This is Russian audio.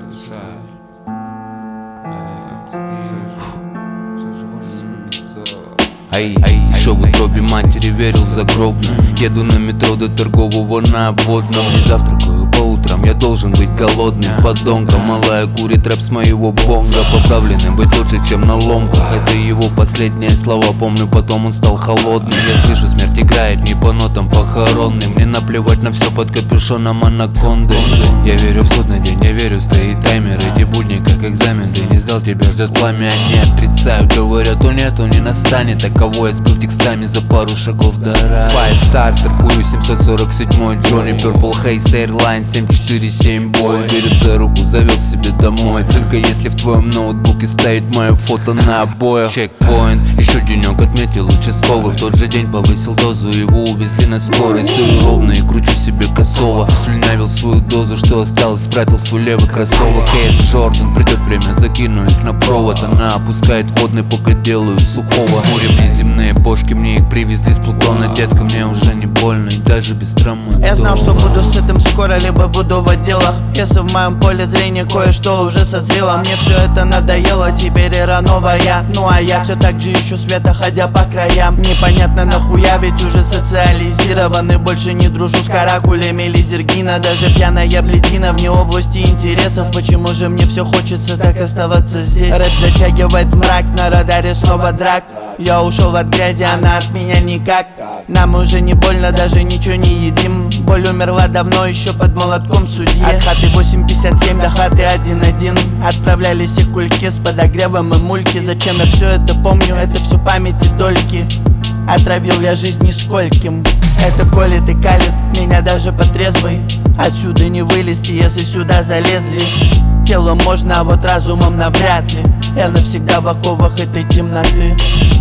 душа. Ай, еще в утробе матери верил в загробное. Еду на метро до торгового на обводном. Не завтракаю по утрам, я должен быть голодным. Подонка малая курит рэп с моего бонга. Поправленным быть лучше, чем на ломках. Это его последние слова, помню, потом он стал холодным. Я слышу, смерть играет не по нотам похоронным. Мне наплевать на все под капюшоном анаконды. Я верю в судный день, я верю, стоит таймер. Эти будни как экзамен, ты не сдал, тебя ждет пламя. Они отрицают, говорят, то нет, он не настанет. А кого я сбил текстами за пару шагов до рая. Five Star, торгую 747-й Johnny Purple Haze Airline 747 бой. Берет за руку, зовет к себе домой. Только если в твоем ноутбуке стоит мое фото на обоях. Чекпоинт, еще денек отметил участковый. В тот же день повысил дозу, его увезли на скорость. Стою ровно и кручу себе косово. Слюнявил свою дозу, что осталось, спрятал свой левый кроссовок. Эйр Джордан, придет время, закину их на провод. Она опускает водный, пока делаю сухого. Море земные бошки, мне их привезли с Плутона. Детка, мне уже не больно и даже без травмы. Я знал, что буду с этим скоро, либо буду в отделах. Если в моем поле зрения кое-что уже созрело. Мне все это надоело, теперь эра новая. Ну а я все так же ищу света, ходя по краям. Непонятно нахуя, ведь уже социализированы. Больше не дружу с каракулями Лизергина. Даже пьяная блядина вне области интересов. Почему же мне все хочется так оставаться здесь? Рэп затягивает мрак, на радаре снова драк. Я ушел от грязи, она от меня никак. Нам уже не больно, даже ничего не едим. Боль умерла давно, еще под молотком судьи. От хаты 8:57 до хаты 1:1 отправлялись и кульки с подогревом и мульки. Зачем я все это помню, это все память и дольки. Отравил я жизнь нискольким. Это колет и калит меня даже по трезвой. Отсюда не вылезти, если сюда залезли. Телом можно, а вот разумом навряд ли. Я навсегда в оковах этой темноты.